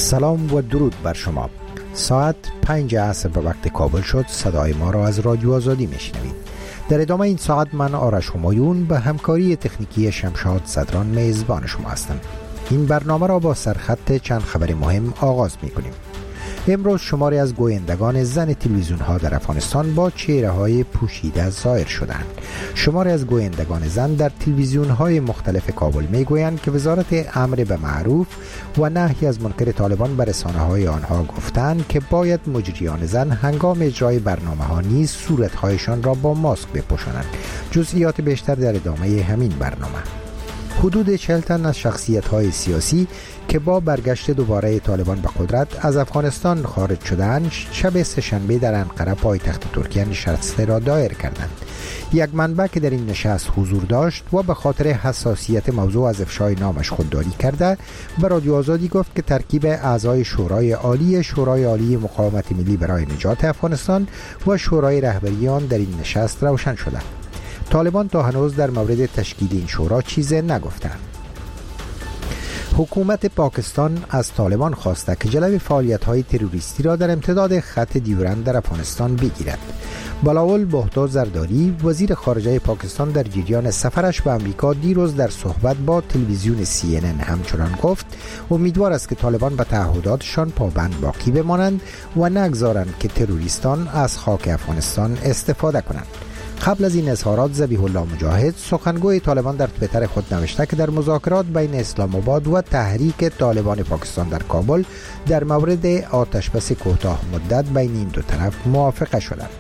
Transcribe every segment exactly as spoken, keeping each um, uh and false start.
سلام و درود بر شما. ساعت پنج عصر به وقت کابل شد. صدای ما را از رادیو آزادی میشنوید. در ادامه این ساعت من آرش همایون به همکاری تکنیکی شمشاد صدران میزبان شما هستم. این برنامه را با سرخط چند خبر مهم آغاز می کنیم. امروز شماری از گویندگان زن تلویزیون ها در افغانستان با چهره های پوشیده ظاهر شدند. شماری از گویندگان زن در تلویزیون های مختلف کابل می گویند که وزارت امر به معروف و نهی از منکر طالبان به رسانه های آنها گفتند که باید مجریان زن هنگام اجرای برنامه ها نیز صورت هایشان را با ماسک بپوشانند. جزئیات بیشتر در ادامه همین برنامه. حدود چهل تن از شخصیت‌های سیاسی که با برگشت دوباره طالبان به قدرت از افغانستان خارج شدند، شب سه‌شنبه در انقره پایتخت ترکیه نشست را دایر کردند. یک منبع که در این نشست حضور داشت و به خاطر حساسیت موضوع از افشای نامش خودداری کرده، به رادیو آزادی گفت که ترکیب اعضای شورای عالی شورای عالی مقاومت ملی برای نجات افغانستان و شورای رهبری آن در این نشست روشن شده. طالبان تا هنوز در مورد تشکیل این شورا چیزی نگفتند. حکومت پاکستان از طالبان خواسته که جلوی فعالیت‌های تروریستی را در امتداد خط دیورند در افغانستان بگیرد. بلاول بهتو زرداری وزیر خارجه پاکستان در جریان سفرش به امریکا دیروز در صحبت با تلویزیون سی ان ان همچنان گفت امیدوار است که طالبان به تعهداتشان پابند باقی بمانند و نگذارند که تروریستان از خاک افغانستان استفاده کنند. قبل از این اظهارات ذبیح الله مجاهد سخنگوی طالبان در توییتر خود نوشته که در مذاکرات بین اسلام آباد و تحریک طالبان پاکستان در کابل در مورد آتشبس کوتاه مدت بین این دو طرف موافقه شدند.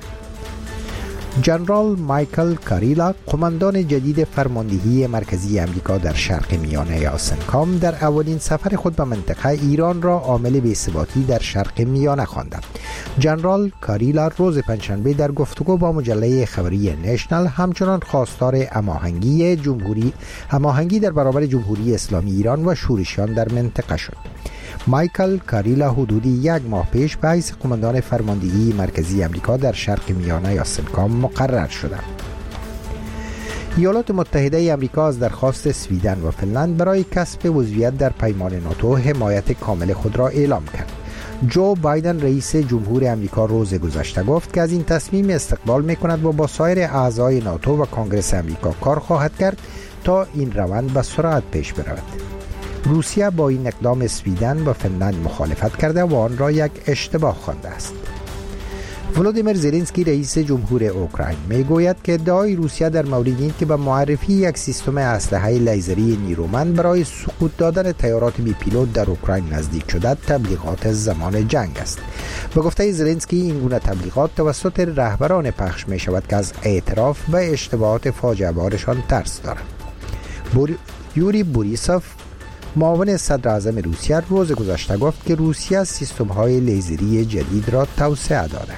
جنرال مایکل کاریلا قماندان جدید فرماندهی مرکزی امریکا در شرق میانه یا سنکام در اولین سفر خود به منطقه ایران را عامل بی‌ثباتی در شرق میانه خواند. جنرال کاریلا روز پنجشنبه در گفتگو با مجله خبری نشنل همچنان خواستار هماهنگی جمهوری هماهنگی در برابر جمهوری اسلامی ایران و شورشیان در منطقه شد. مایکل کاریلا حدودی یک ماه پیش به حیث قماندان فرماندهی مرکزی امریکا در شرق میانه یا سنکام مقرر شدند. ایالات متحده امریکا از درخواست سویدن و فنلند برای کسب عضویت در پیمان ناتو حمایت کامل خود را اعلام کرد. جو بایدن رئیس جمهور امریکا روز گذشته گفت که از این تصمیم استقبال می‌کند و با سایر اعضای ناتو و کنگره امریکا کار خواهد کرد تا این روند به سرعت پیش برود. روسیه با این اقدام سویدن و فنلند مخالفت کرده و آن را یک اشتباه خوانده است. ولودیمیر زلنسکی رئیس جمهور اوکراین میگوید که ادعای روسیه در مورد این که به معرفی یک سیستم اسلحه لیزری نیرومند برای سقوط دادن تیارات بی پیلوت در اوکراین نزدیک شده تبلیغات زمان جنگ است. به گفته زلنسکی این گونه تبلیغات توسط رهبران پخش می شود که از اعتراف به اشتباهات فاجعه بارشان ترس دارند. بور... یوری بوریسوف معاون صدر اعظم روسیه روز گذشته گفت که روسیه سیستم های لیزری جدید را توسعه داده.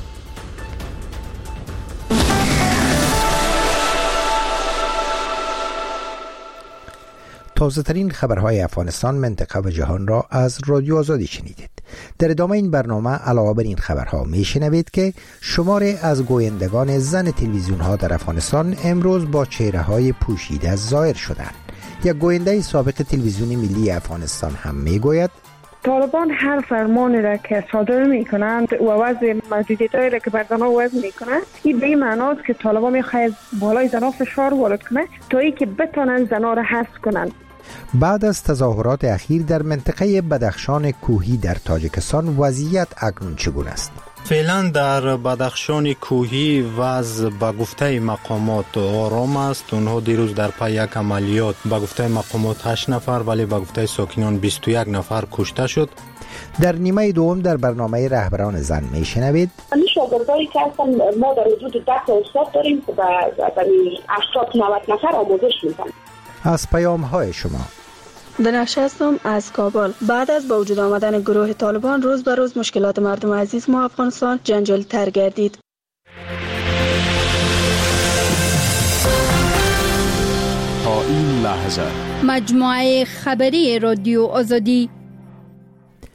تازه ترین خبرهای افغانستان، منطقه و جهان را از رادیو آزادی شنیدید. در ادامه این برنامه علاوه بر این خبرها میشنوید که شماری از گویندگان زن تلویزیون ها در افغانستان امروز با چهره های پوشیده ظاهر شدند. یک گوینده سابق تلویزیون ملی افغانستان هم میگوید طالبان هر فرمانی را که صادر میکنند و وضع محدودیت‌هایی را که بر زنها وضع میکنند، این به این معناست که طالبان میخواهد بالای زنها فشار وارد کنه تا اینکه بتونن زنها را حذف کنند. بعد از تظاهرات اخیر در منطقه بدخشان کوهی در تاجیکستان وضعیت اکنون چگونه است؟ فعلا در بدخشان کوهی وضع به گفته مقامات آرام است. اونها دیروز در پی یک عملیات به گفته مقامات هشت نفر ولی به گفته ساکنان بیست و یک نفر کشته شد. در نیمه دوم در برنامه رهبران زن میشنوید این شاگردایی که هستن ما در حدود ده تا استاد داریم که برای هشتاد نود نفر آموزش میدن. از پیام های شما دنشستم از کابل. بعد از با وجود آمدن گروه طالبان روز به روز مشکلات مردم عزیز ما افغانستان جنجالی تر گردید. تا این لحظه مجموعه خبری رادیو آزادی.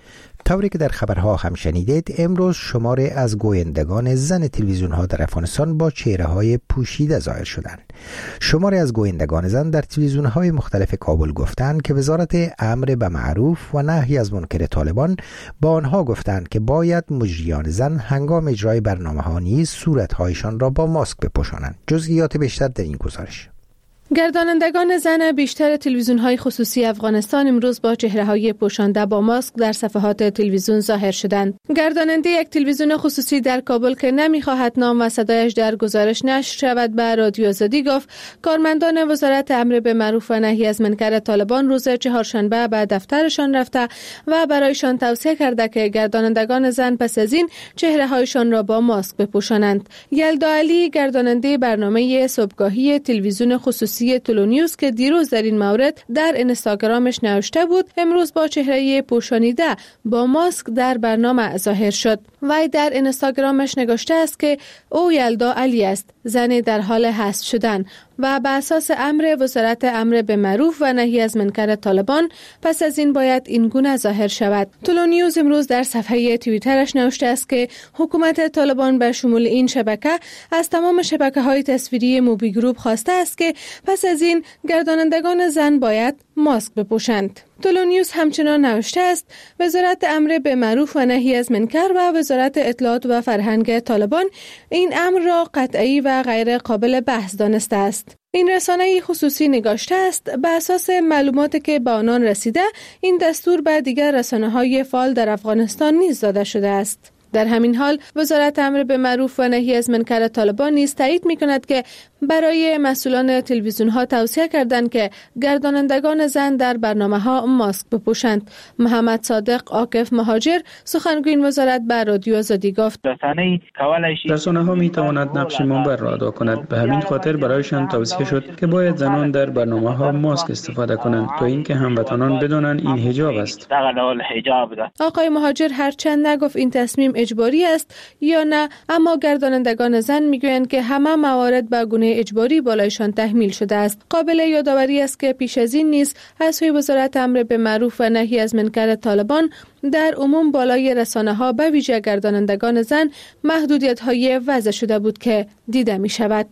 طوری که در خبرها هم شنیدید، امروز شماری از گویندگان زن تلویزیون ها در افغانستان با چهره های پوشیده ظاهر شدند. شماری از گویندگان زن در تلویزیون های مختلف کابل گفتند که وزارت امر به معروف و نهی از منکر طالبان با آنها گفتند که باید مجریان زن هنگام اجرای برنامه ها نیز صورتهایشان را با ماسک بپوشانند. جزئیات بیشتر در این گزارش. گردانندگان زن بیشتر تلویزیون‌های خصوصی افغانستان امروز با چهره‌های پوشانده با ماسک در صفحات تلویزیون ظاهر شدند. گرداننده یک تلویزیون خصوصی در کابل که نمی‌خواهد نام و صدایش در گزارش نشر شود به رادیو آزادی گفت کارمندان وزارت امر به معروف و نهی از منکر طالبان روز چهارشنبه به دفترشان رفته و برایشان توصیه کرده که گردانندگان زن پس از این چهره‌هایشان را با ماسک بپوشانند. یلدا علی گرداننده برنامه صبحگاهی تلویزیون خصوصی تلونیوز که دیروز در این مورد در اینستاگرامش نوشته بود امروز با چهره پوشانیده با ماسک در برنامه ظاهر شد. وی در اینستاگرامش نگاشته است که او یلدا علی است، زن در حال حذف شدن و به اساس امر وزارت امر به معروف و نهی از منکر طالبان پس از این باید این گونه ظاهر شود. تلونیوز امروز در صفحه توییترش نوشته است که حکومت طالبان به شمول این شبکه از تمام شبکه‌های تصویری موبی گروپ خواسته است که پس از این گردانندگان زن باید ماسک بپوشند. تلونیوز همچنان نوشته است وزارت امر به معروف و نهی از منکر و وزارت اطلاعات و فرهنگ طالبان این امر را قطعی و غیر قابل بحث دانسته است. این رسانه خصوصی نگاشته است به اساس معلوماتی که به آنان رسیده این دستور به دیگر رسانه‌های فعال در افغانستان نیز داده شده است. در همین حال وزارت امر به معروف و نهی از منکر طالبان نیز تایید می‌کند که برای مسئولان تلویزیون‌ها توصیه کردند که گردانندگان زن در برنامه‌ها ماسک بپوشند. محمد صادق عاکف مهاجر سخنگوی وزارت به رادیو آزادی گفت رسانه‌ها می‌تواند نقش منبر را ادا کند، به همین خاطر برایشان توصیه شد که باید زنان در برنامه‌ها ماسک استفاده کنند تا اینکه هموطنان بدانند این حجاب است. آقای مهاجر هرچند نگفت این تصمیم اجباری است یا نه، اما گردانندگان زن میگویند که همه موارد به گونه اجباری بالایشان تحمیل شده است. قابل یادآوری است که پیش از این نیز از سوی وزارت امر به معروف و نهی از منکر طالبان در عموم بالای رسانه‌ها به ویژه گردانندگان زن محدودیت‌های وضع شده بود که دیده می‌شود.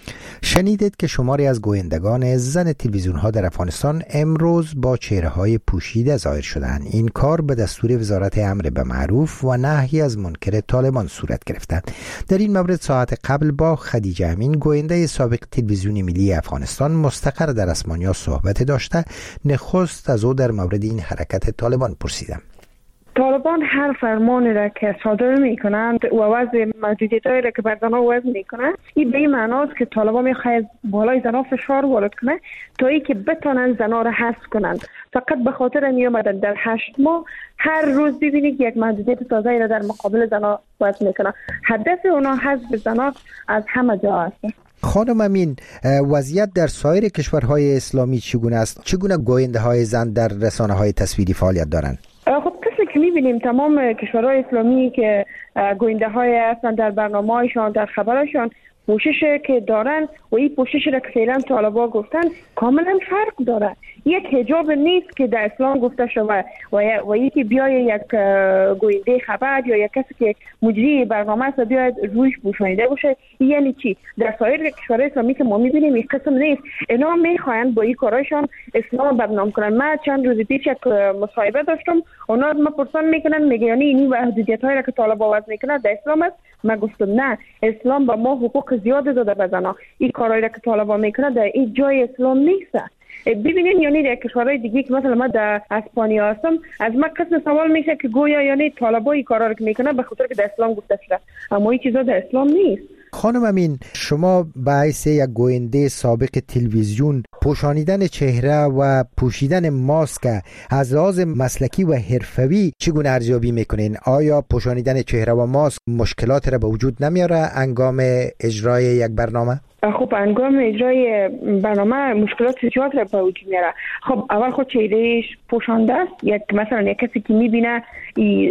شنیدید که شماری از گویندگان زن تلویزیون ها در افغانستان امروز با چهره های پوشیده ظاهر شدند. این کار به دستور وزارت امر به معروف و نهی از منکر طالبان صورت گرفته. در این مورد ساعت قبل با خدیجه امین گوینده سابق تلویزیون ملی افغانستان مستقر در اسمانیا صحبت داشته. نخست از او در مورد این حرکت طالبان پرسیدم. طالبان هر فرمانی را که صادر می کنند و وضع محدودیت‌هایی را که بر زنان وضع می کنند، این به این معناست که طالبان می‌خواهد بالای زنان فشار وارد کنه تا اینکه بتونن زنان را حذف کنند. فقط به خاطر این اومدن در هشت ماه هر روز ببینید یک محدودیت تازه‌ای را در مقابل زنان وضع می‌کنند. هدف اونا حذف زنان از همه جا است. خانم امین، وضعیت در سایر کشورهای اسلامی چگونه است؟ چگونه گوینده‌های زن در رسانه‌های تصویری فعالیت دارند؟ خب کسی که می‌بینیم تمام کشورهای اسلامی که گوینده های هستن در برنامه‌هایشان در خبرشان پوشش که دارن و این پوشش را که فعلا طالبا گفتن کاملا فرق داره. یک حجاب نیست که در اسلام گفته شده و و یکی بیای یک گوینده خبر یا یک کسی که مجری برنامه است بیاید رویش پوشانیده باشه. یعنی چی؟ در سایر کشورهای اسلامی که ما می‌بینیم این قسم نیست. اینا می‌خواهند با این کارایشان اسلام بدنام کنن. من چند روز پیش یک مصاحبه داشتم، اونا ما پرسان میکنن میگه یعنی این محدودیت‌هایی را که طالبا وضع میکنن در اسلام است؟ من گفتم نه، اسلام با ما حقوق زیاد داده به زنان. این کارایی را که طالبا میکنه در این جای اسلام نیست. ببینید یعنی در کشورهای دیگه که مثلا من در اسپانیا هستم از من قسم سوال میشه که گویا یعنی طالبا این کارا رو که میکنه به خاطر که در اسلام گفته شده، اما این چیزا در اسلام نیست. خانم امین، شما به حیث یک گوینده سابق تلویزیون پوشانیدن چهره و پوشیدن ماسک از لحاظ مسلکی و حرفوی چگونه ارزیابی میکنین؟ آیا پوشانیدن چهره و ماسک مشکلات را به وجود نمیاره انگام اجرای یک برنامه؟ خب انگام اجرای برنامه مشکلات زیاد را به وجود میاره. خب اول خود چهرهش پوشانده است، یک مثلا یک کسی که میبینه این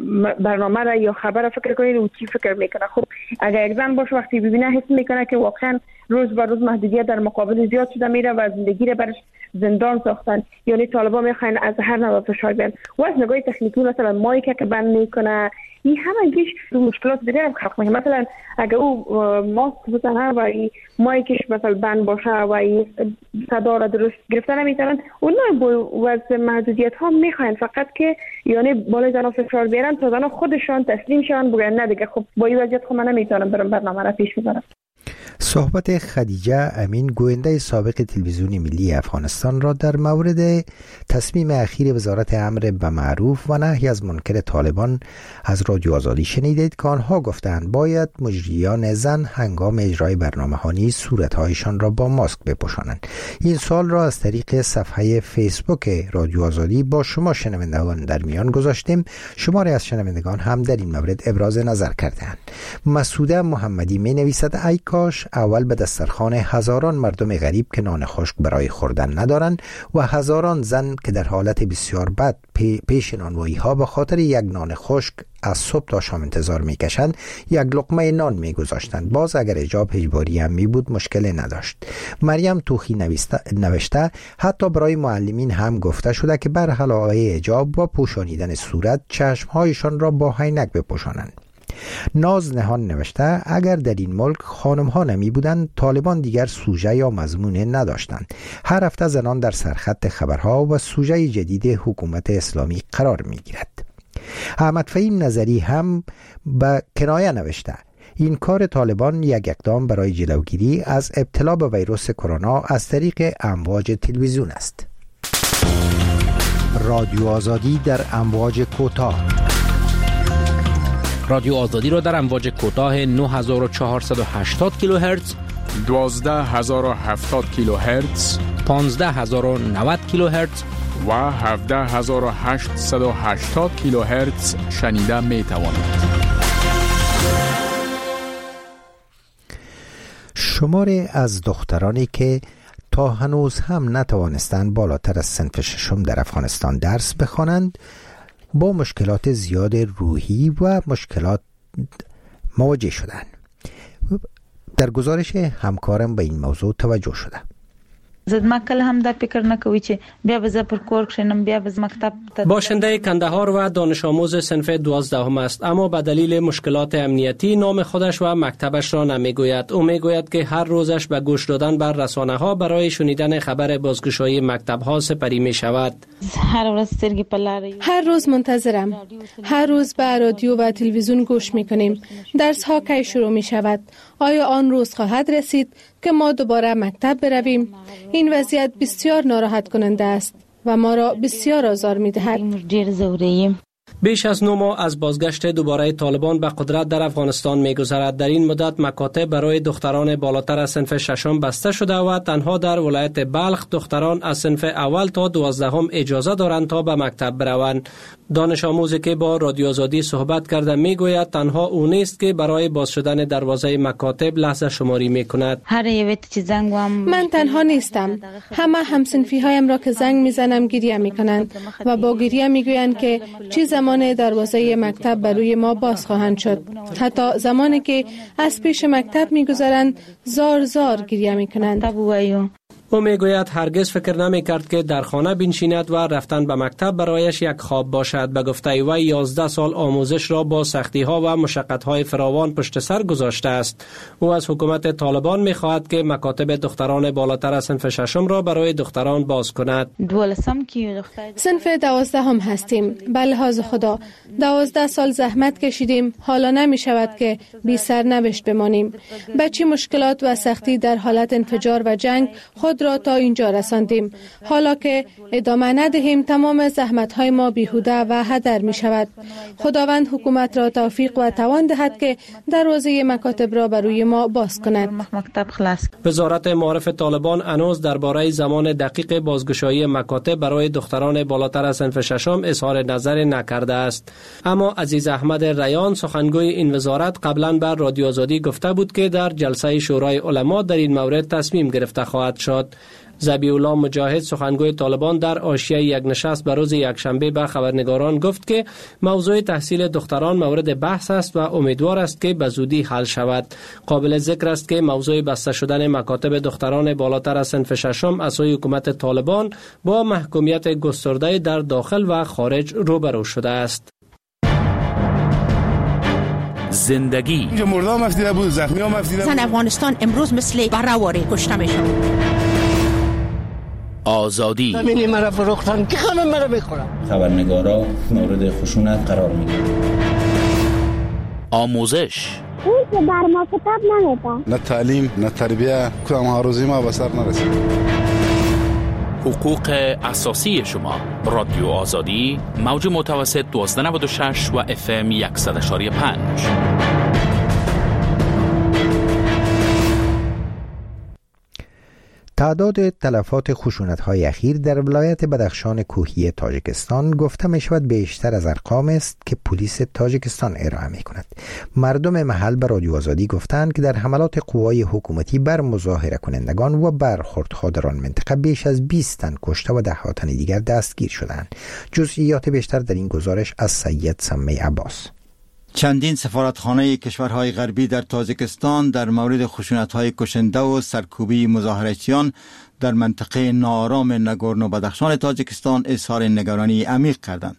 برنامه را یا خبر را فکر کنه و چی فکر میکنه. خب اگر یک زن باشه وقتی ببینه حس میکنه که واقعا روز به روز محدودیت در مقابل زیاد شده میره و زندگی را برش زندان ساختن. یعنی طالبان میخواین از هر نوع فشار بیان و از نگاه تکنیکی مثلا مایک که بند میکنه این همه گیش دو مشکلات دیگه هم خلق میکنه. مثلا اگه او ماسک بزنه و این مایکش مثلا بند باشه و این صدا را درست گرفتن نمیتونن، اونها با وضع محدودیت ها میخواین فقط که یعنی بالای زنها فشار بیارن تا زنها خودشان تسلیم شون بگن نه دیگه خب با این وضعیت خب من نمیتونم برم برنامه را پیش ببرم. صحبت خدیجه امین گوینده سابق تلویزیون ملی افغانستان را در مورد تصمیم اخیر وزارت امر به معروف و نهی از منکر طالبان از رادیو آزادی شنیدید که آنها گفتند باید مجریان زن هنگام اجرای برنامه‌ها نیز صورت‌هایشان را با ماسک بپوشانند. این سوال را از طریق صفحه فیسبوک رادیو آزادی با شما شنوندگان در میان گذاشتیم. شماری از شنوندگان هم در این مورد ابراز نظر کردند. مسعوده محمدی می‌نویسد ای کاش اول به دسترخوان هزاران مردم غریب که نان خشک برای خوردن ندارند و هزاران زن که در حالت بسیار بد پی پیش نانوایی ها به خاطر یک نان خشک از صبح تا شام انتظار میکشند یک لقمه نان میگذاشتند. باز اگر حجاب اجباری هم می بود مشکل نداشت. مریم توخی نوشته حتی برای معلمین هم گفته شده که بر علاوه حجاب و پوشانیدن صورت چشمهایشان را با عینک بپوشانند. ناز نهان نوشته اگر در این ملک خانم ها نمی بودند طالبان دیگر سوژه یا مضمون نداشتند. هر هفته زنان در سرخط خبرها و سوژه جدید حکومت اسلامی قرار می گیرد. احمد فهیم نظری هم به کنایه نوشته این کار طالبان یک اقدام برای جلوگیری از ابتلا به ویروس کرونا از طریق امواج تلویزیون است. رادیو آزادی در امواج کوتاه. رادیو آزادی را در امواج کوتاه نه هزار و چهارصد و هشتاد کیلوهرتز، دوازده هزار و هفتاد کیلوهرتز، پانزده هزار و نود کیلوهرتز و هفده هزار و هشتصد و هشتاد کیلوهرتز شنیده می توانید. شماری از دخترانی که تا هنوز هم نتوانستند بالاتر از صنف ششم در افغانستان درس بخوانند با مشکلات زیاد روحی و مشکلات مواجه شدند. در گزارش همکارم به این موضوع توجه شده. زد ما کله هم دا فکر نکوي چې بیا به زه پر کور کښینم بیا به مکتب. باشنده کندهار و دانش آموز صنف دوازدهم است، اما به دلیل مشکلات امنیتی نام خودش و مکتبش را نمیگوید. او میگوید که هر روزش به گوش دادن بر رسانه ها برای شنیدن خبر بازگشایی مکتب ها سپری می شود. هر روز سترګې په لارې، هر روز منتظرم. هر روز به رادیو و تلویزیون گوش می کنیم. درس ها کی شروع می شود؟ آیا آن روز خواهد رسید که ما دوباره مکتب برویم؟ این وضعیت بسیار ناراحت کننده است و ما را بسیار آزار می دهد. بیش از نه ماه از بازگشت دوباره طالبان به قدرت در افغانستان می‌گذرد. در این مدت مکاتب برای دختران بالاتر از صنف ششم بسته شده و تنها در ولایت بلخ دختران از صنف اول تا دوازدهم اجازه دارند تا به مکتب بروند. دانش آموزی که با رادیو آزادی صحبت کرده میگوید تنها او نیست که برای باز شدن دروازه مکاتب لحظه شماری میکند. من تنها نیستم. همه همصنفی هایم را که زنگ میزنم گریه میکنند و با گریه میگویند که چه زمان دروازه مکتب بر روی ما باز خواهند شد. حتی زمانی که از پیش مکتب میگذرند زار زار گریه میکنند. او میگوید هرگز فکر نمی کرد که در خانه بنشیند و رفتن به مکتب برایش یک خواب باشد. به گفته وی یازده سال آموزش را با سختی ها و مشقت های فراوان پشت سر گذاشته است. او از حکومت طالبان می خواهد که مکاتب دختران بالاتر از صنف ششم را برای دختران باز کند. صنف دوازدهم هستیم. به لحاظ خدا دوازده سال زحمت کشیدیم. حالا نمی شود که بی سرنوشت بمانیم. به چه مشکلات و سختی در حالت انفجار و جنگ خود را تا اینجا رساندیم. حالا که ادامه ندهیم تمام زحمت‌های ما بیهوده و هدر می شود. خداوند حکومت را توفیق و توان دهد که دروازه مکاتب را بر روی ما باز کند. وزارت معارف طالبان هنوز درباره زمان دقیق بازگشایی مکاتب برای دختران بالاتر از صنف ششم اظهار نظر نکرده است. اما عزیز احمد ریان سخنگوی این وزارت قبلا بر رادیو آزادی گفته بود که در جلسه شورای علما در این مورد تصمیم گرفته خواهد شد. شد. ذبیح الله مجاهد سخنگوی طالبان در حاشیه یک نشست به روز یکشنبه به خبرنگاران گفت که موضوع تحصیل دختران مورد بحث است و امیدوار است که به زودی حل شود. قابل ذکر است که موضوع بسته شدن مکاتب دختران بالاتر از صنف ششم از سوی حکومت طالبان با محکومیت گسترده در داخل و خارج روبرو شده است. زندگی مردم مفتیده بود، زخمی ها مفتیده بود. زن افغانستان امروز مثل برهواری کشته میشد. آزادی همینی مرا فروختن که همه مرا میخورم. خبرنگارا مورد خشونت قرار میگیرن. آموزش اون که بر ما کتاب نمیده. نه تعلیم نه تربیه، کدام هاروزی ما به سر نرسید. حقوق اساسی شما. رادیو آزادی موج متوسط دوازده نود و شش و اف ام صد و پنج. تعداد تلفات خشونت‌های اخیر در ولایت بدخشان کوهی تاجیکستان گفته می شود بیشتر از ارقام است که پلیس تاجیکستان ارائه می کند. مردم محل به رادیو آزادی گفتند که در حملات قوای حکومتی بر مظاهره کنندگان و برخوردها در آن منطقه بیش از بیست تن کشته و ده ها تن دیگر دستگیر شدند. جزئیات بیشتر در این گزارش از سید سمی عباس. چندین سفارتخانه کشورهای غربی در تاجیکستان در مورد خشونت‌های کشنده و سرکوبی مظاهرچیان در منطقه ناآرام ناگورنو بدخشان تاجیکستان اظهار نگرانی عمیق کردند.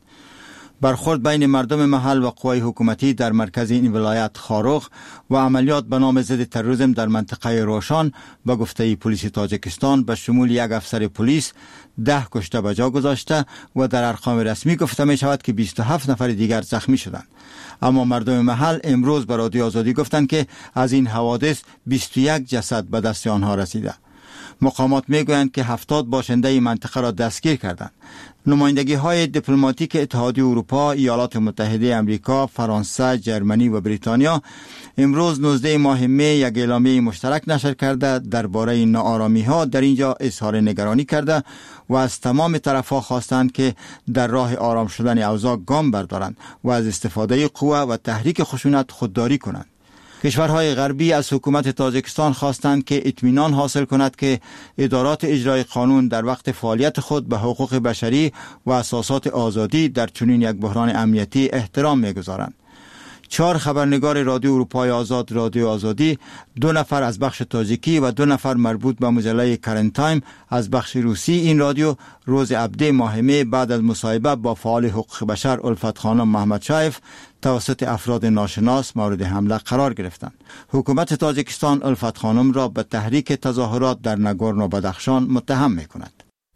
برخورد بین مردم محل و قوای حکومتی در مرکز این ولایت خاروخ و عملیات به نام ضد تروریسم در منطقه روشان به گفته پلیس تاجیکستان به شمول یک افسر پلیس ده کشته به جا گذاشته و در ارقام رسمی گفته می شود که بیست و هفت نفر دیگر زخمی شدند. اما مردم محل امروز به رادیو آزادی گفتند که از این حوادث بیست و یک جسد به دست آنها رسیده. مقامات میگویند که هفتاد باشنده منطقه را دستگیر کردند. نمایندگی های دیپلماتیک اتحادیه اروپا، ایالات متحده آمریکا، فرانسه، جرمنی و بریتانیا امروز نوزده ماه می یک اعلامیه مشترک نشر کرده درباره ناآرامی ها در اینجا اظهار نگرانی کرده و از تمام طرفها خواستند که در راه آرام شدن اوضاع گام بردارند و از استفاده قوه و تحریک خشونت خودداری کنند. کشورهای غربی از حکومت تاجیکستان خواستند که اطمینان حاصل کند که ادارات اجرای قانون در وقت فعالیت خود به حقوق بشری و اساسات آزادی در چنین یک بحران امنیتی احترام می‌گذارند. چهار خبرنگار رادیو اروپای آزاد رادیو آزادی، دو نفر از بخش تاجیکی و دو نفر مربوط به مجله کرنت تایم از بخش روسی این رادیو روز هفده ماه می بعد از مصاحبه با فعال حقوق بشر الفت خانم محمد شایف توسط افراد ناشناس مورد حمله قرار گرفتند. حکومت تاجیکستان الفت خانم را به تحریک تظاهرات در ناگورنو بدخشان متهم می‌کند.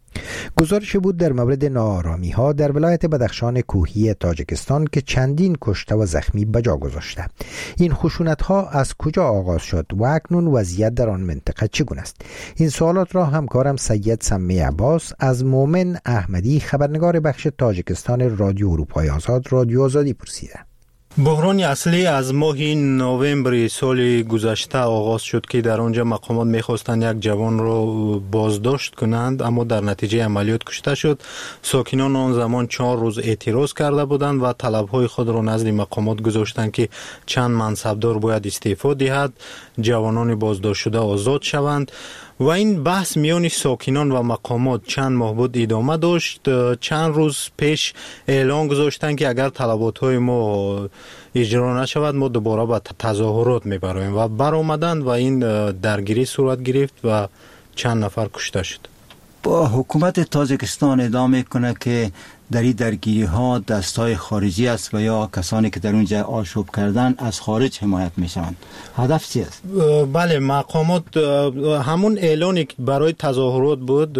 گزارش بود در مورد ناآرامی ها در ولایت بدخشان کوهی تاجیکستان که چندین کشته و زخمی به جا گذاشته. این خشونت ها از کجا آغاز شد و اکنون وضعیت در آن منطقه چگونه است؟ این سوالات را همکارم سید سمی عباس از مومن احمدی خبرنگار بخش تاجیکستان رادیو اروپای آزاد رادیو آزادی پرسیده. بحران اصلی از ماه نوامبر سال گذشته آغاز شد که در آنجا مقامات می‌خواستند یک جوان را بازداشت کنند، اما در نتیجه عملیات کشته شد. ساکنان آن زمان چهار روز اعتراض کرده بودند و طلب‌های خود را نزد مقامات گذاشتند که چند منصبدار باید استعفا دهد، جوانان بازداشت شده آزاد شوند. و این بحث میان ساکنان و مقامات چند ماه بود ادامه داشت. چند روز پیش اعلان گذاشتند که اگر طلبات‌های ما اجرا نشود ما دوباره به تظاهرات میبریم و برآمدند و این درگیری صورت گرفت و چند نفر کشته شد. با حکومت تاجیکستان ادعا کنه که در این درگیری ها دستای خارجی است و یا کسانی که در اونجا آشوب کردن از خارج حمایت می شوند. هدف چی است؟ بله، مقامات همون اعلانی که برای تظاهرات بود،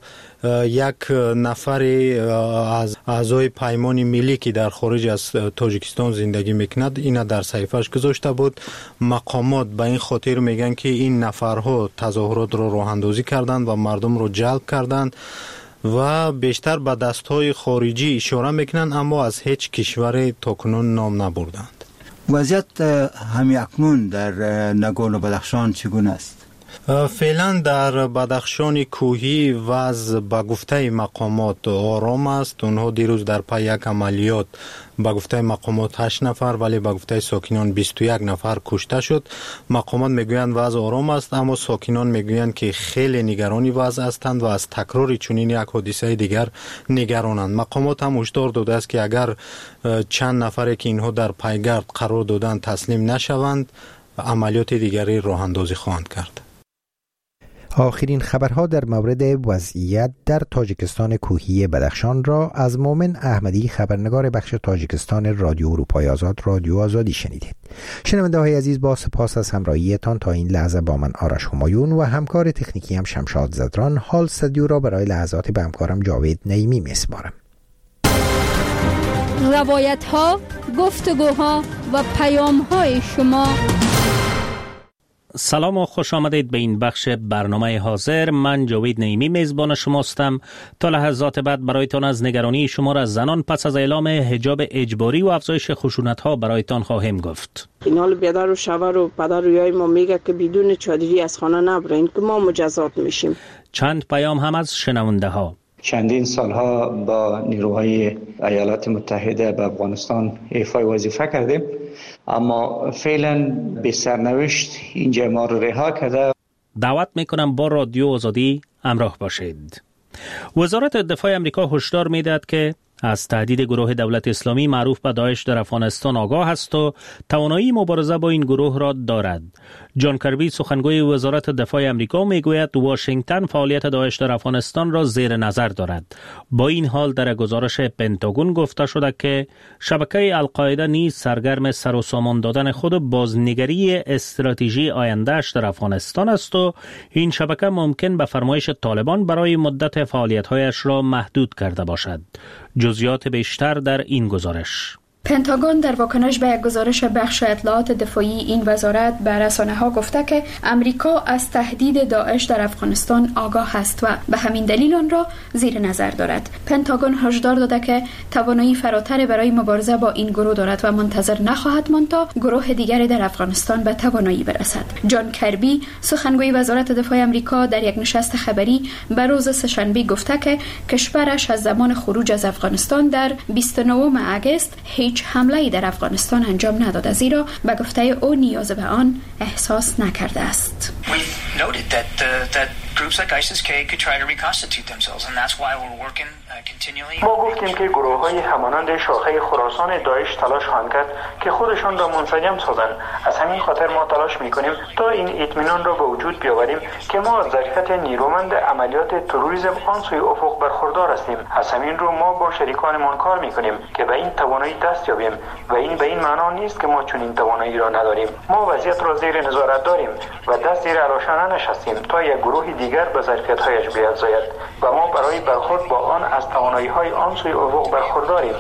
یک نفر از اعضای پیمان ملی که در خارج از تاجیکستان زندگی میکند اینا در صحیفه‌اش گذاشته بود. مقامات به این خاطر میگن که این نفرها تظاهرات را راه اندازی کردند و مردم رو جلب کردند و بیشتر به دستهای خارجی اشاره میکنند، اما از هیچ کشور تاکنون نام نبردند. وضعیت همین اکنون در ناگورنو بدخشان چگونه است؟ فعلا در بدخشان کوهی وضع به گفته مقامات آرام است. اونها دیروز در پی یک عملیات به گفته مقامات هشت نفر ولی به گفته ساکنان بیست و یک نفر کشته شد. مقامات میگویند وضع آرام است، اما ساکنان میگویند که خیلی نگرانی وضع هستند و از تکرار چنین یک حادثه دیگر نگرانند. مقامات هم هشدار داده است که اگر چند نفری که اینها در پیگرد قرار دادند تسلیم نشوند عملیات دیگری راه اندازی خواهند کرد. آخرین خبرها در مورد وضعیت در تاجیکستان کوهی بدخشان را از مومن احمدی، خبرنگار بخش تاجیکستان رادیو اروپای آزاد رادیو آزادی شنیدید. شنونده های عزیز، با سپاس از همراهیتان تا این لحظه با من آرش همایون و همکار تکنیکی هم شمشاد زدران حال استودیو را برای لحظات به همکارم جاوید نعیمی میسپارم. روایت ها، گفتگوها و پیام های شما. سلام و خوش آمدید به این بخش برنامه حاضر. من جاوید نعیمی میزبان شماستم. تا لحظات بعد برایتان از نگرانی شمار از زنان پس از اعلام حجاب اجباری و افزایش خشونت ها برایتان خواهیم گفت. این حال بیادر و شوهر و پدر و یای ما میگه که بدون چادری از خانه نبرین که ما مجازات میشیم. چند پیام هم از شنونده ها. چندین سالها با نیروهای ایالات متحده به افغانستان ایفای وظیفه کردیم، اما فعلا به سرنوشت اینجا ما رو رها کرده. دعوت میکنم با رادیو آزادی همراه باشید. وزارت دفاع امریکا هشدار میدهد که از تهدید گروه دولت اسلامی معروف به داعش در افغانستان آگاه است و توانایی مبارزه با این گروه را دارد. جان کربی، سخنگوی وزارت دفاع امریکا، میگوید واشنگتن فعالیت داعش در افغانستان را زیر نظر دارد. با این حال در گزارش پنتاگون گفته شده که شبکه القاعده نیز سرگرم سر و سامان دادن خود بازنگری استراتژی آیندهش در افغانستان است و این شبکه ممکن به فرمایش طالبان برای مدت فعالیت‌هایش را محدود کرده باشد. جزئیات بیشتر در این گزارش. پنتاگون در واکنش به یک گزارش بخش اطلاعات دفاعی این وزارت به رسانه‌ها گفته که امریکا از تهدید داعش در افغانستان آگاه است و به همین دلیل آن را زیر نظر دارد. پنتاگون هشدار داده که توانایی فراتر برای مبارزه با این گروه دارد و منتظر نخواهد ماند تا گروه دیگری در افغانستان به توانایی برسد. جان کربی، سخنگوی وزارت دفاع امریکا، در یک نشست خبری به روز سه‌شنبه گفته که کشورش از زمان خروج از افغانستان در بیست و نه اگست هیچ حمله‌ای در افغانستان انجام نداده، زیرا به گفته او نیاز به آن احساس نکرده است. ما گفتیم که گروه‌های همانند شاخه خراسان داعش تلاش خواهند کرد که خودشان را منسجم سازند. از همین خاطر ما تلاش می‌کنیم تا این اطمینان را به وجود بیاوریم که ما از ظرفیت نیرومند عملیات تروریسم آن سوی افق برخوردار هستیم. از همین رو ما با شریکانمان کار می‌کنیم که به این توانایی دست یابیم و این به این معنا نیست که ما چون این توانایی را نداریم. ما وضعیت را زیر نظارت داریم و دست زیر علاشانه نشستیم تا یک گروه دیگر به ظرفیت‌هایش بیفزاید و ما برای برخورد با آن از توانایی‌های آن سوی افق برخورداریم.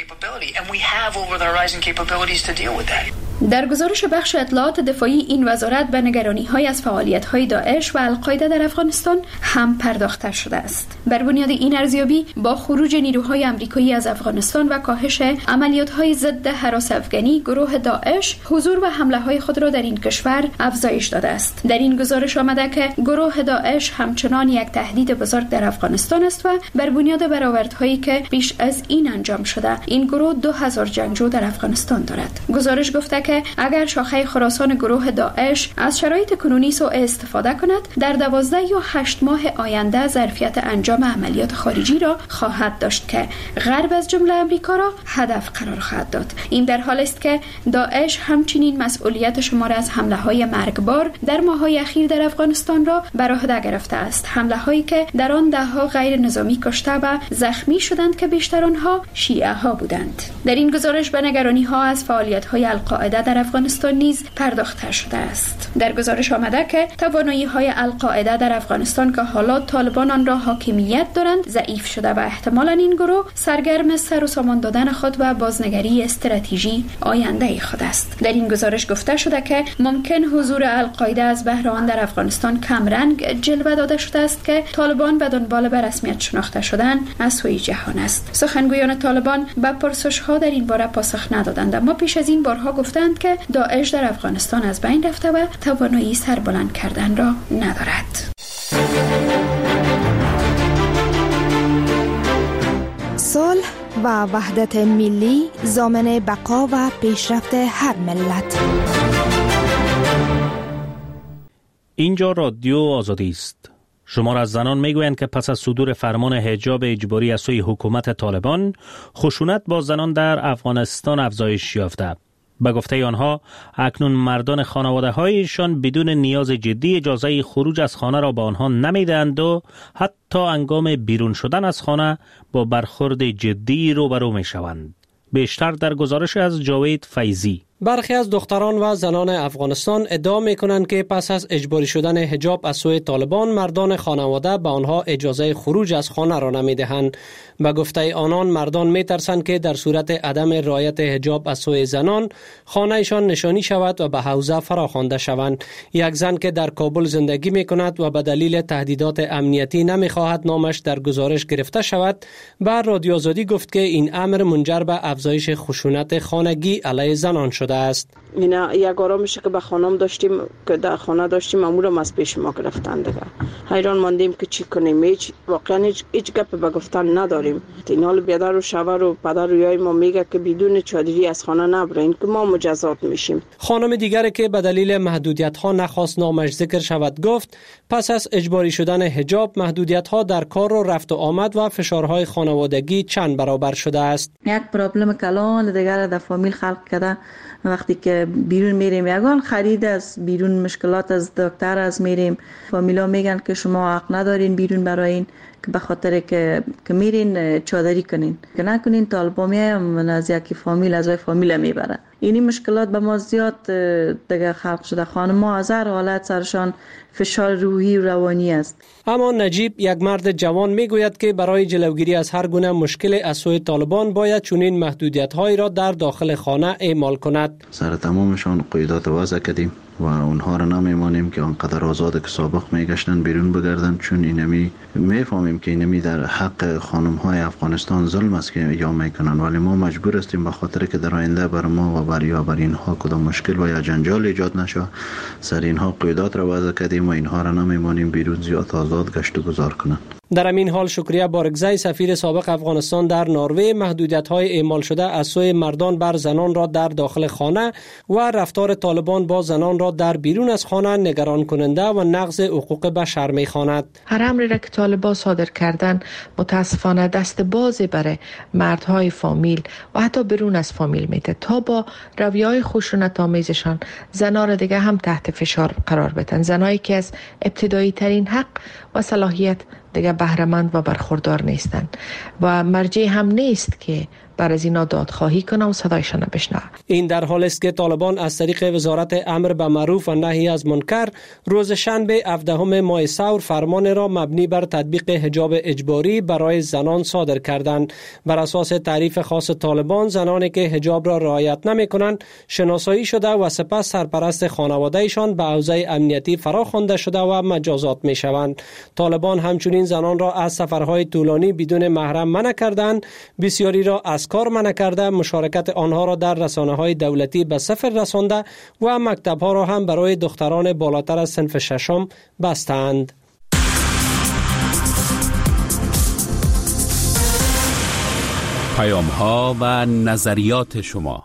در گزارش بخش اطلاعات دفاعی این وزارت به نگرانی‌های از فعالیت‌های داعش و القاعده در افغانستان هم پرداخته شده است. بر بنیاد این ارزیابی با خروج نیروهای آمریکایی از افغانستان و کاهش عملیات‌های ضد هراس افغانی، گروه داعش حضور و حمله‌های خود را در این کشور افزایش داده است. در این گزارش آمده که گروه داعش همچنان یک تهدید بزرگ در افغانستان است و بر بنیاد برآوردهایی که پیش از این انجام شده، این گروه دو هزار جنگجو در افغانستان دارد. گزارش گفته که اگر شاخه خراسان گروه داعش از شرایط کنونی سوء استفاده کند، در دوازده یا هشت ماه آینده ظرفیت انجام عملیات خارجی را خواهد داشت که غرب از جمله امریکا را هدف قرار خواهد داد. این در حالی است که داعش همچنین مسئولیت شمار از حمله‌های مرگبار در ماه‌های اخیر در افغانستان را بر عهده گرفته است. حمله‌هایی که در آن ده‌ها غیر نظامی کشته و زخمی شدند که بیشتر آنها شیعه ها بودند. در این گزارش به نگرانی‌ها از فعالیت‌های القاعده در افغانستان نیز پرداخته شده است. در گزارش آمده که توانایی‌های القاعده در افغانستان که حالا طالبان آن را حاکمیت دارند ضعیف شده و احتمالاً این گروه سرگرم سر و سامان دادن خود و بازنگری استراتژی آینده خود است. در این گزارش گفته شده که ممکن حضور القاعده از بهر آن در افغانستان کمرنگ جلوه داده شده است که طالبان به دنبال به رسمیت شناخته شدن از سوی جهان است. سخنگویان طالبان به پرسش‌ها در این باره پاسخ ندادند، اما پیش از این بارها گفتند دادند که داعش در افغانستان از بین رفته و توانایی سربلند کردن را ندارد. صلح و وحدت ملی ضامن بقا و پیشرفت هر ملت. اینجا رادیو آزادی است. شمار از زنان میگویند که پس از صدور فرمان حجاب اجباری از سوی حکومت طالبان، خشونت با زنان در افغانستان افزایش یافته. به گفته آنها اکنون مردان خانواده هایشان بدون نیاز جدی اجازه خروج از خانه را به آنها نمیدهند و حتی هنگام بیرون شدن از خانه با برخورد جدی روبرو می شوند. بیشتر در گزارش از جاوید فیضی. برخی از دختران و زنان افغانستان ادعا می کنند که پس از اجباری شدن حجاب از سوی طالبان، مردان خانواده به آنها اجازه خروج از خانه را نمی دهند. به گفته آنان مردان می ترسند که در صورت عدم رعایت حجاب از سوی زنان، خانهشان نشانی شود و به حوزه فراخوانده شوند. یک زن که در کابل زندگی می کند و به دلیل تهدیدات امنیتی نمی خواهد نامش در گزارش گرفته شود، به رادیو آزادی گفت که این امر منجر به افزایش خشونت خانگی علیه زنان شده است. اینا یک آرام میشه که به خانم داشتیم که در خانه داشتیم معمولا از پیش ما گرفتن دیگه. حیران ماندیم که چی کنیم. هیچ واقعا هیچ, هیچ گپ به گفتن نداریم. این حال بیادر و شوهر و پدر و یای ما میگه که بدون چادری از خانه نبرین که ما مجازات میشیم. خانم دیگری که به دلیل محدودیت ها نخواست نامش ذکر شود گفت پس از اجباری شدن حجاب، محدودیت ها در کار و رفت و آمد و فشارهای خانوادگی چند برابر شده است. یک پرابلم کلان دیگر در فامیل خلق کرده. وقتی که بیرون میریم یگان خرید از بیرون، مشکلات از دکتر از میریم، فامیلا میگن که شما حق ندارین بیرون براین که به خاطر که که میرین چادری کنین که نکنین طالبا میام از یکی فامیل از وی فامیل میبره. اینی مشکلات به ما زیاد دیگه خلق شده. خانم ما از هر حالت سرشان فشار روحی و روانی است. اما نجیب، یک مرد جوان، میگوید که برای جلوگیری از هر گونه مشکل از سوی طالبان باید چنین محدودیت‌هایی را در داخل خانه اعمال کند. سر تمامشان قیودات وضع کردیم و اونها را نمیمانیم که آنقدر آزاد که سابق میگشتن بیرون بگردن، چون اینمی میفهمیم که اینمی در حق خانم های افغانستان ظلم است که یا میکنن، ولی ما مجبور هستیم به خاطر که در آینده بر ما و بر یا بر اینها کدام مشکل و یا جنجال ایجاد نشه، سر اینها قیودات را وضع کردیم و اینها را نمیمانیم بیرون زیاد آزاد گشت و گذار کنند. در همین حال شکریه بارگزی، سفیر سابق افغانستان در نروژ، محدودیت‌های اعمال شده از سوی مردان بر زنان را در داخل خانه و رفتار طالبان با زنان را در بیرون از خانه نگران کننده و نقض حقوق بشر می‌خواند. هر امری را که طالبان صادر کردن متاسفانه دست بازی برای مردهای فامیل و حتی بیرون از فامیل میده تا با رویه‌های خشونت آمیزشان زنان را دیگه هم تحت فشار قرار بدن. زنایی که از ابتدایی ترین حق و صلاحیت دیگه بهره‌مند و برخوردار نیستند و مرجع هم نیست که بر از اینا دادخواهی کنه و صدایشان بشنوه. این در حالی است که طالبان از طریق وزارت امر به معروف و نهی از منکر روز شنبه هفدهم ماه ثور فرمان را مبنی بر تطبیق حجاب اجباری برای زنان صادر کردند. بر اساس تعریف خاص طالبان، زنانی که حجاب را رعایت نمی‌کنند شناسایی شده و سپس سرپرست خانواده‌شان به حوزه امنیتی فراخوانده شده و مجازات می‌شوند. طالبان همچنین زنان را از سفرهای طولانی بدون محرم منع کردند، بسیاری را از کار منع کرده، مشارکت آنها را در رسانه‌های دولتی به صفر رسانده و مکتب‌ها را هم برای دختران بالاتر از صنف ششم بستند. پیام‌ها و نظریات شما.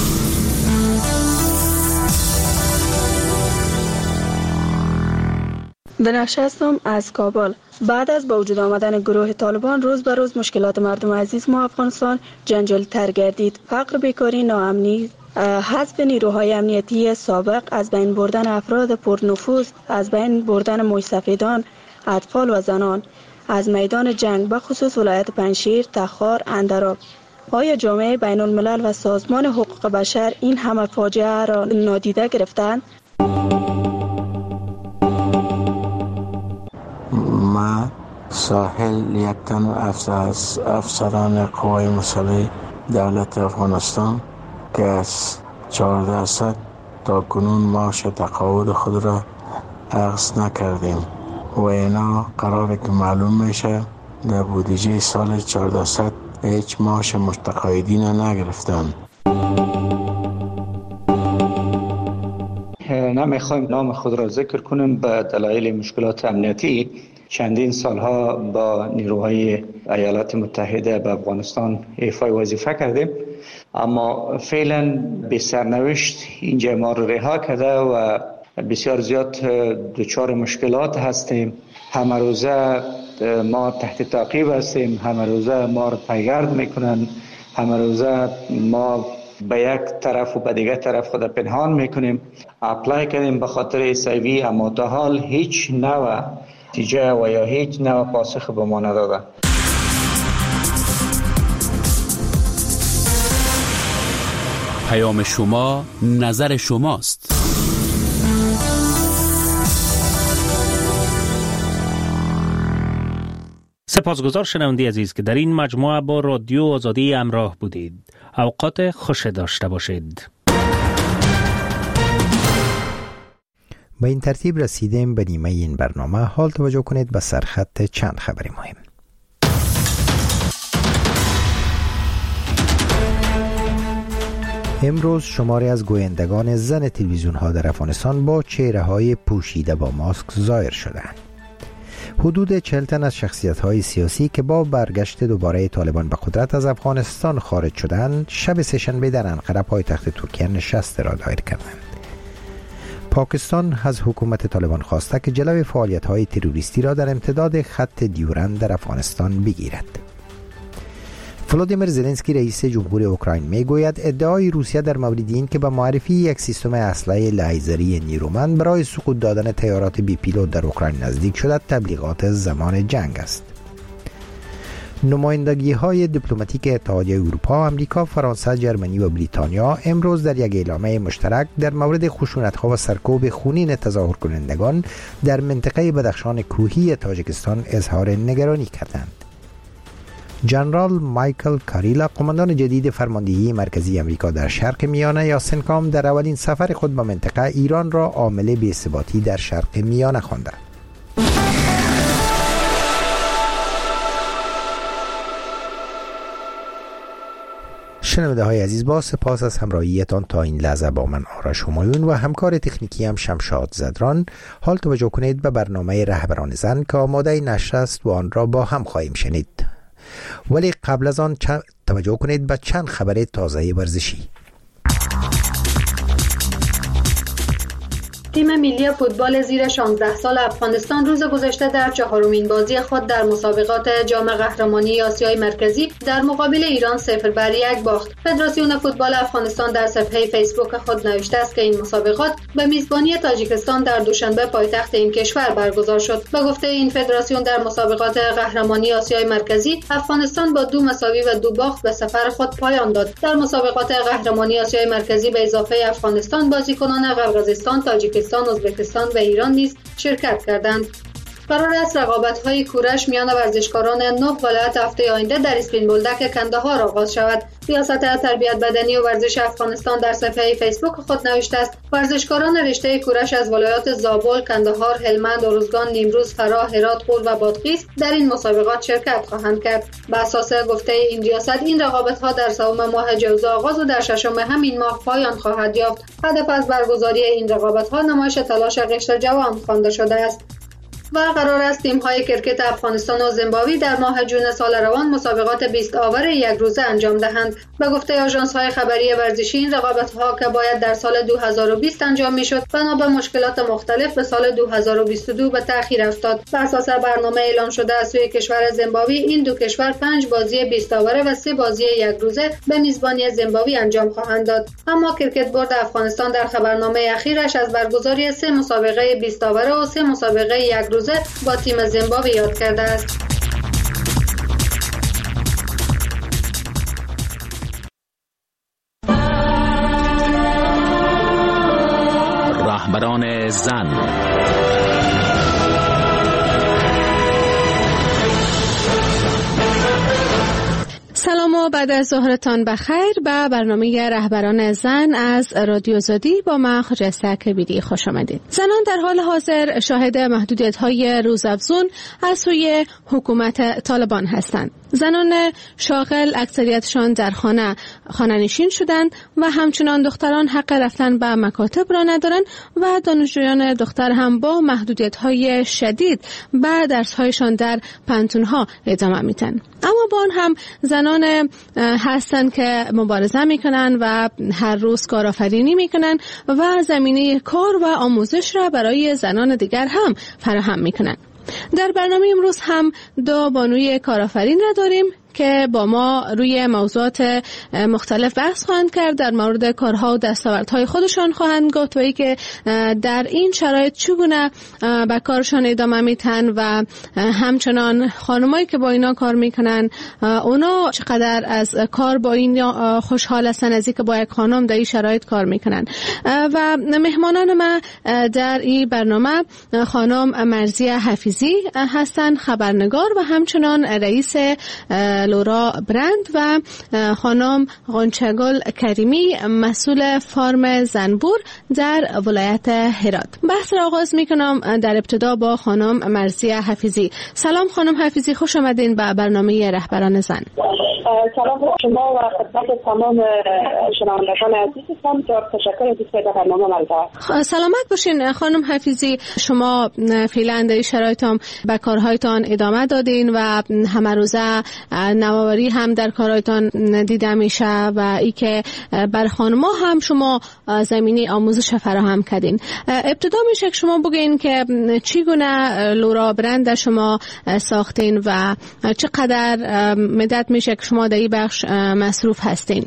بنفشه هستم از کابل. بعد از با وجود آمدن گروه طالبان، روز به روز مشکلات مردم عزیز ما افغانستان جنجال تر گردید. فقر، بیکاری، ناامنی، حذف نیروهای امنیتی سابق، از بین بردن افراد پرنفوذ، از بین بردن موسفیدان، اطفال و زنان از میدان جنگ، به خصوص ولایت پنجشیر، تخار، اندراب. آیا جامعه بین الملل و سازمان حقوق بشر این همه فاجعه را نادیده گرفتند؟ ما ساحل یک تن از افسران قوای مسلح دولت افغانستان که از چهارده صد تا کنون معاش تقاعد خود را اخذ نکردیم و اینا قراره که معلوم میشه در بودجه سال چهارده صد هیچ معاش متقاعدین نگرفتن. نمیخوایم نام خود را ذکر کنیم به دلایل مشکلات امنیتی. چندین سالها با نیروهای ایالات متحده به افغانستان ایفای وظیفه کردیم، اما فعلا به سرنوشت اینجا ما رو رها کرده و بسیار زیاد دچار مشکلات هستیم. همه روزه ما تحت تعقیب هستیم، همه روزه ما رو پیگرد میکنن، همه روزه ما به یک طرف و به دیگه طرف خود پنهان میکنیم. اپلای کردیم به خاطر سیوی، اما تا حال هیچ نوع نتیجه و یا هیچ نوع پاسخ به ما نداده. پیام شما، نظر شماست. سپاسگزار شنونده عزیز که در این مجموعه با رادیو آزادی همراه بودید. اوقات خوش داشته باشید. با این ترتیب رسیدیم به نیمه این برنامه. حال توجه کنید به سرخط چند خبری مهم. امروز شماری از گویندگان زن تلویزیون ها در افغانستان با چهره های پوشیده با ماسک ظاهر شدند. حدود چهل تن از شخصیت های سیاسی که با برگشت دوباره طالبان به قدرت از افغانستان خارج شدند، شب سه‌شنبه در انقره پایتخت ترکیه نشست را دایر کردند. پاکستان از حکومت طالبان خواسته که جلوی فعالیت های تروریستی را در امتداد خط دیورند در افغانستان بگیرد. ولادیمیر زلنسکی رئیس جمهور اوکراین میگوید ادعای روسیه در مورد این که به معرفی یک سیستم اسلحه لیزری نیرومند برای سقوط دادن طیارات بی پیلوت در اوکراین نزدیک شده تبلیغات زمان جنگ است. نمایندگی های دیپلماتیک اتحادیه اروپا، آمریکا، فرانسه، جرمنی و بریتانیا امروز در یک اعلامیه مشترک در مورد خشونت‌ها و سرکوب خونین تظاهر کنندگان در منطقه بدخشان کوهی تاجیکستان اظهار نگرانی کردند. جنرال مایکل کاریلا، قماندان جدید فرماندهی مرکزی آمریکا در شرق میانه یا سنکام، در اولین سفر خود به منطقه ایران را عامل بی‌ثباتی در شرق میانه خوانده. شنونده های عزیز، با سپاس از همراهیتان تا این لحظه با من آرش همایون و همکار تکنیکی هم شمشاد زدران. حال توجه کنید به برنامه رهبران زن که آماده نشر است و آن را با هم خواهیم شنید. ولی قبل از آن توجه کنید به چند خبر تازه ورزشی. تیم ملی فوتبال زیر شانزده سال افغانستان روز گذشته در چهارمین بازی خود در مسابقات جام قهرمانی آسیای مرکزی در مقابل ایران صفر بر یک باخت. فدراسیون فوتبال افغانستان در صفحه فیسبوک خود نوشته است که این مسابقات به میزبانی تاجیکستان در دوشنبه پایتخت این کشور برگزار شد. به گفته این فدراسیون در مسابقات قهرمانی آسیای مرکزی افغانستان با دو مساوی و دو باخت به سفر خود پایان داد. در مسابقات قهرمانی آسیای مرکزی به اضافه افغانستان بازیکنان قرقیزستان، تاجیکستان، ازبکستان و ایران نیز شرکت کردند. قرار است رقابت‌های کورش میان ورزشکاران نه ولایت هفته آینده در اسپین بولدک کندهار آغاز شود. ریاست تربیت بدنی و ورزش افغانستان در صفحه فیسبوک خود نوشته است ورزشکاران رشته کورش از ولایات زابل، کندهار، هلمند، ارزگان، نیمروز، فراه، هرات، غور و بادغیس در این مسابقات شرکت خواهند کرد. بر اساس گفته این ریاست این رقابت‌ها در سوم ماه جوزا آغاز و در ششم همین ماه پایان خواهد یافت. هدف از برگزاری این رقابت‌ها نمایش تلاش قشر جوان خوانده شده است. و قرار است تیم‌های کرکت افغانستان و زیمبابوه در ماه جون سال روان مسابقات بیست آور یک روزه انجام دهند. به گفته آژانس‌های خبری ورزشی این رقابت‌ها که باید در سال دو هزار و بیست انجام می‌شد بنا به مشکلات مختلف به سال دو هزار و بیست و دو به تأخیر افتاد. بر اساس برنامه اعلام شده از سوی کشور زیمبابوه این دو کشور پنج بازی بیست آوره و سه بازی یک روزه به میزبانی زیمبابوه انجام خواهند داد. اما کرکت بورد افغانستان در خبرنامه اخیرش از برگزاری سه مسابقه بیست آوره و سه مسابقه یک روزه با تیم زیمبابوه یاد کرده است. رهبران زن. سلام و شما بعد از ظهرتان بخیر به برنامه رهبران زن از رادیو آزادی با من خجسته کبیری خوش آمدید. زنان در حال حاضر شاهد محدودیت‌های روزافزون از سوی حکومت طالبان هستند. زنان شاغل اکثریتشان در خانه خانه‌نشین شدند و همچنان دختران حق رفتن به مکاتب را ندارند و دانشجویان دختر هم با محدودیت‌های شدید به درس‌هایشان در پانتون‌ها ادامه میدن. اما با آن هم زنان هستند که مبارزه میکنن و هر روز کارآفرینی میکنن و زمینه کار و آموزش را برای زنان دیگر هم فراهم میکنن. در برنامه امروز هم دو بانوی کارآفرین را داریم که با ما روی موضوعات مختلف بحث خواهند کرد. در مورد کارها و دستاوردهای خودشان خواهند گفت و اینکه در این شرایط چگونه به کارشان ادامه میتن و همچنان خانمایی که با اینا کار میکنن اونا چقدر از کار با این خوشحال هستن از اینکه با یک خانم در این شرایط کار میکنن. و مهمانان ما در این برنامه خانم مرضیه حفیظی هستن، خبرنگار و همچنان رئیس لورا برند، و خانم غنچه‌گل کریمی مسئول فارم زنبور در ولایت هرات. بحث را آغاز میکنم در ابتدا با خانم مرضیه حفیظی. سلام خانم حفیظی، خوش آمدین به برنامه رهبران زن. سلام شما و خدمت تمام شنوندگان عزیزم. تشکر دوست در برنامه ملتا. سلامت باشین خانم حفیظی. شما فعلا در شرایط هم به کارهایتان ادامه دادین و همه روزه نوآوری هم در کارهایتان دیده میشه و ای که بر خانم‌ها هم شما زمینه آموزش فراهم کردین. ابتدا میشه که شما بگین که چگونه لورا برند شما ساختین و چقدر مدت میشه که شما در این بخش مصروف هستین؟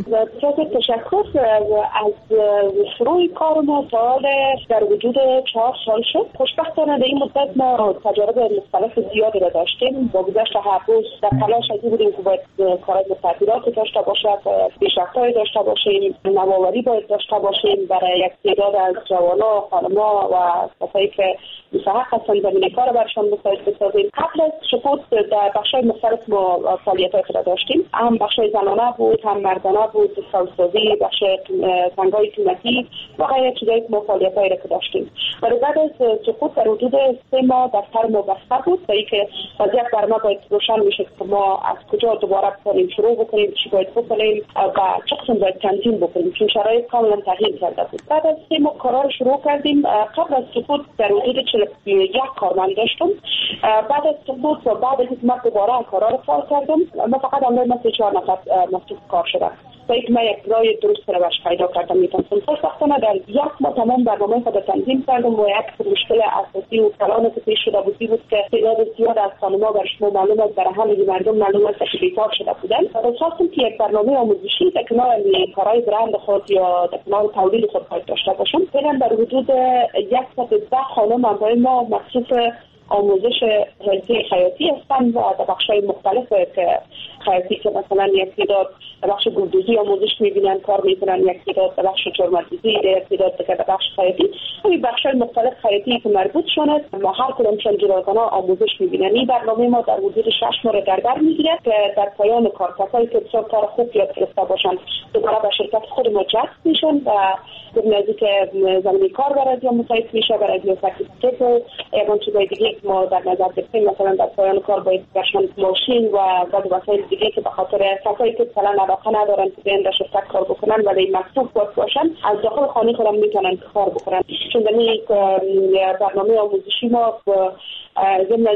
تشکر. از شروع کار ما سال در وجود چهار سال شد. خوشبختانه در این مدت ما تجارب مختلف زیادی را داشتیم. با گذشت هر روز در تلاش از این بودیم که باید کارهای متعددات داشته باشد، پیشرفت‌های داشته باشیم، نوآوری باید داشته باشیم برای یک تعداد از جوانا، خانم‌ها و کسایی که مستحق هستند زمینه کار برشان مساعد بسازیم. قبل از سقوط در بخش‌های مختلف ما فعالیت‌های را داشتیم. هم بخش‌های زنانه بود، هم مردانه بود، سازی، بخش زنگ‌های قیمتی و غیره چیزایی که ما فعالیت‌هایی را داشتیم. ولی بعد از سقوط در حدود سه ماه دفتر ما بسته بود و اینکه وضعیت بر ما باید روشن میشه که ما از کجا دوباره بکنیم شروع بکنیم، چی باید بکنیم و چه قسم باید تنظیم بکنیم، چون شرایط کاملا تغییر کرده بود. بعد از سه ماه کارا رو شروع کردیم. قبل از سقوط در حدود چهل و یک کارمند داشتم. بعد از سقوط و بعد از اینکه من دوباره کارا رو فعال کردم، ما فقط الان ما سه چهار نفر مصروف کار شدم. تا اینکه من یک راه درست رو باش پیدا کردم میتونستم. خوشبختانه در یک ماه تمام برنامه خود تنظیم کردم و یک مشکل اساسی و کلان که پیش شده بود بود که تعداد زیاد از خانم‌ها بر شما معلوم است، برای همه مردم معلوم است که بیکار شده بودند. خواستم که یک برنامه آموزشی در کنار کارهای برند خود یا در کنار تولید خود باید داشته باشم. فعلا در حدود صد و ده خانم برای ما مخصوص آموزش حرفه خیاطی هستند و در بخش‌های مختلف که خیاطی که مثلا یک تعداد در بخش گلدوزی آموزش می‌بینن، کار می‌کنن، یک تعداد در بخش چرم‌دوزی، یک تعداد در بخش خیاطی. همین بخش‌های مختلف خیاطی که مربوط شدن ما هر کدومشون جداگانه آموزش می‌بینن. این برنامه ما در حدود شش ماه در بر می‌گیره که در پایان کار کسایی که بسیار کار خوب یاد گرفته باشن دوباره به شرکت خود ما جذب میشن و در نزدیک زمینه کار برای یا مساعد میشه برای یا سرتیفیکت و یگان چیزای دیگه ما در نظر داشتیم. مثلا در پایان کار باید برشان ماشین و بعضی وسایل دیگه که به خاطر کسایی که مثلا علاقه ندارن که بیان در شرکت کار بکنن ولی مصروف باشن از داخل خانه خودم میتونن کار بکنن. چون در این برنامه آموزشی ما ضمن